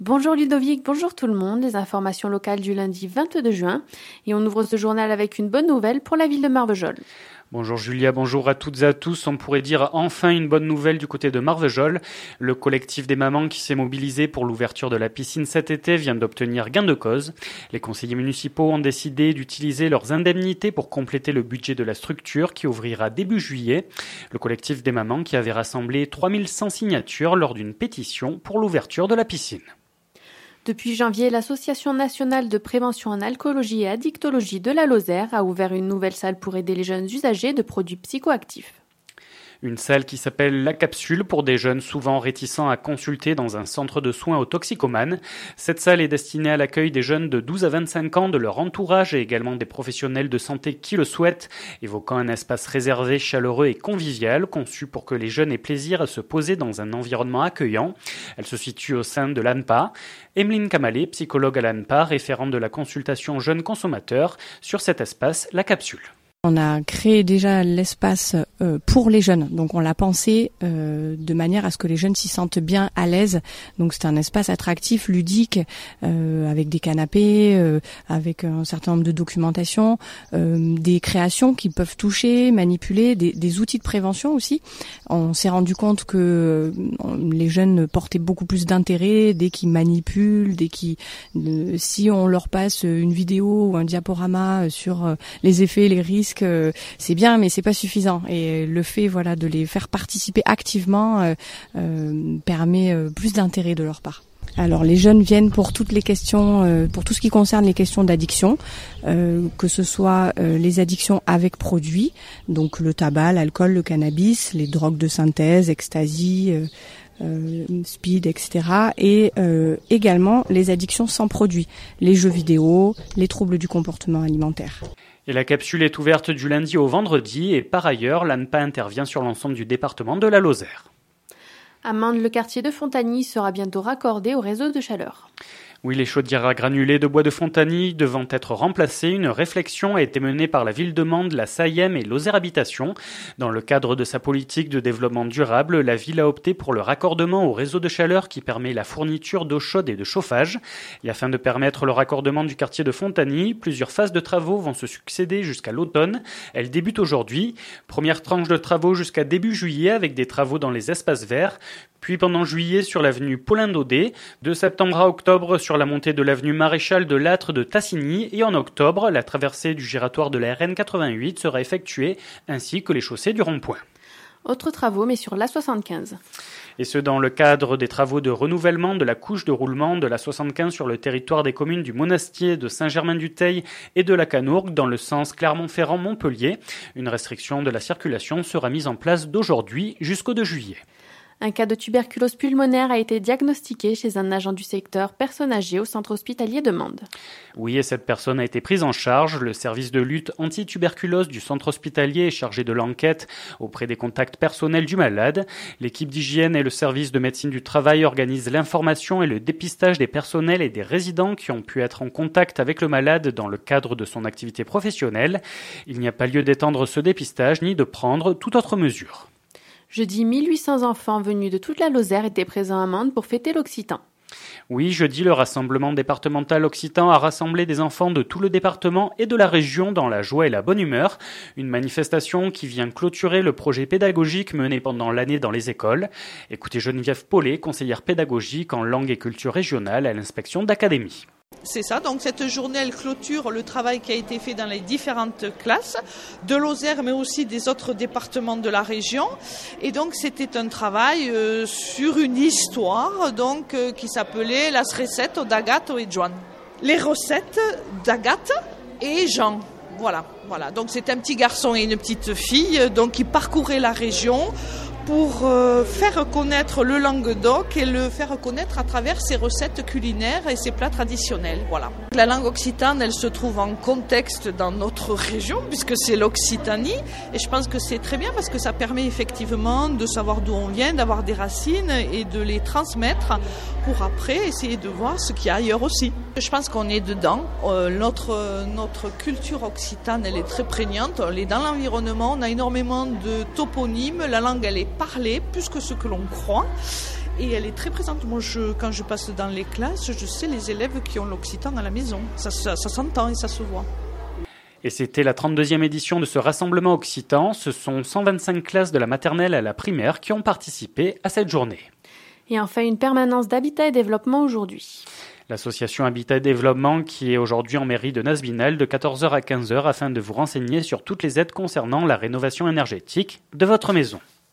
Bonjour Ludovic, bonjour tout le monde, les informations locales du lundi 22 juin et on ouvre ce journal avec une bonne nouvelle pour la ville de Marvejols. Bonjour Julia, bonjour à toutes et à tous. On pourrait dire enfin une bonne nouvelle du côté de Marvejols. Le collectif des mamans qui s'est mobilisé pour l'ouverture de la piscine cet été vient d'obtenir gain de cause. Les conseillers municipaux ont décidé d'utiliser leurs indemnités pour compléter le budget de la structure qui ouvrira début juillet. Le collectif des mamans qui avait rassemblé 3100 signatures lors d'une pétition pour l'ouverture de la piscine. Depuis janvier, l'Association nationale de prévention en alcoolologie et addictologie de la Lozère a ouvert une nouvelle salle pour aider les jeunes usagers de produits psychoactifs. Une salle qui s'appelle La Capsule pour des jeunes souvent réticents à consulter dans un centre de soins aux toxicomanes. Cette salle est destinée à l'accueil des jeunes de 12 à 25 ans, de leur entourage et également des professionnels de santé qui le souhaitent, évoquant un espace réservé, chaleureux et convivial, conçu pour que les jeunes aient plaisir à se poser dans un environnement accueillant. Elle se situe au sein de l'ANPA. Emeline Kamalé, psychologue à l'ANPA, référente de la consultation jeunes consommateurs, sur cet espace La Capsule. On a créé déjà l'espace pour les jeunes, donc on l'a pensé de manière à ce que les jeunes s'y sentent bien à l'aise. Donc c'est un espace attractif, ludique, avec des canapés, avec un certain nombre de documentation, des créations qui peuvent toucher, manipuler, des outils de prévention aussi. On s'est rendu compte que les jeunes portaient beaucoup plus d'intérêt dès qu'ils manipulent, si on leur passe une vidéo ou un diaporama sur les effets, les risques, c'est bien, mais c'est pas suffisant. Et le fait, de les faire participer activement permet plus d'intérêt de leur part. Alors les jeunes viennent pour toutes les questions, pour tout ce qui concerne les questions d'addiction, que ce soit les addictions avec produits, donc le tabac, l'alcool, le cannabis, les drogues de synthèse, ecstasy, speed, etc. Et également les addictions sans produits, les jeux vidéo, les troubles du comportement alimentaire. Et la capsule est ouverte du lundi au vendredi et par ailleurs, l'ANPA intervient sur l'ensemble du département de la Lozère. À Mende, le quartier de Fontagny sera bientôt raccordé au réseau de chaleur. Oui, les chaudières à granulés de bois de Fontagny devant être remplacées, une réflexion a été menée par la ville de Mende, la SAIEM et Lozère Habitation. Dans le cadre de sa politique de développement durable, la ville a opté pour le raccordement au réseau de chaleur qui permet la fourniture d'eau chaude et de chauffage. Et afin de permettre le raccordement du quartier de Fontagny, plusieurs phases de travaux vont se succéder jusqu'à l'automne. Elles débutent aujourd'hui. Première tranche de travaux jusqu'à début juillet avec des travaux dans les espaces verts. Puis pendant juillet sur l'avenue Paulin-Daudet, de septembre à octobre sur la montée de l'avenue Maréchal de Lattre de Tassigny et en octobre, la traversée du giratoire de la RN 88 sera effectuée ainsi que les chaussées du rond-point. Autres travaux mais sur l'A75. Et ce dans le cadre des travaux de renouvellement de la couche de roulement de la 75 sur le territoire des communes du Monastier, de Saint-Germain-du-Teil et de la Canourgue dans le sens Clermont-Ferrand-Montpellier. Une restriction de la circulation sera mise en place d'aujourd'hui jusqu'au 2 juillet. Un cas de tuberculose pulmonaire a été diagnostiqué chez un agent du secteur personne âgée au centre hospitalier de Mende. Oui, et cette personne a été prise en charge. Le service de lutte anti-tuberculose du centre hospitalier est chargé de l'enquête auprès des contacts personnels du malade. L'équipe d'hygiène et le service de médecine du travail organisent l'information et le dépistage des personnels et des résidents qui ont pu être en contact avec le malade dans le cadre de son activité professionnelle. Il n'y a pas lieu d'étendre ce dépistage ni de prendre toute autre mesure. Jeudi, 1800 enfants venus de toute la Lozère étaient présents à Mende pour fêter l'Occitan. Oui, jeudi, le rassemblement départemental occitan a rassemblé des enfants de tout le département et de la région dans la joie et la bonne humeur. Une manifestation qui vient clôturer le projet pédagogique mené pendant l'année dans les écoles. Écoutez Geneviève Paulet, conseillère pédagogique en langue et culture régionale à l'inspection d'académie. C'est ça, donc cette journée, elle clôture le travail qui a été fait dans les différentes classes de Lozère, mais aussi des autres départements de la région. Et donc c'était un travail sur une histoire qui s'appelait Las recettes d'Agathe et Joan. Les recettes d'Agathe et Jean. Voilà. Donc c'était un petit garçon et une petite fille qui parcouraient la région pour faire connaître le Languedoc et le faire connaître à travers ses recettes culinaires et ses plats traditionnels. Voilà. La langue occitane, elle se trouve en contexte dans notre région puisque c'est l'Occitanie et je pense que c'est très bien parce que ça permet effectivement de savoir d'où on vient, d'avoir des racines et de les transmettre pour après essayer de voir ce qu'il y a ailleurs aussi. Je pense qu'on est dedans. Notre culture occitane, elle est très prégnante. Elle est dans l'environnement. On a énormément de toponymes. La langue, elle est parlée plus que ce que l'on croit. et elle est très présente. Moi, quand je passe dans les classes, je sais les élèves qui ont l'occitan à la maison. Ça s'entend et ça se voit. Et c'était la 32e édition de ce rassemblement occitan. Ce sont 125 classes de la maternelle à la primaire qui ont participé à cette journée. Et enfin, une permanence d'habitat et développement aujourd'hui. L'association Habitat et Développement qui est aujourd'hui en mairie de Nasbinal de 14h à 15h afin de vous renseigner sur toutes les aides concernant la rénovation énergétique de votre maison.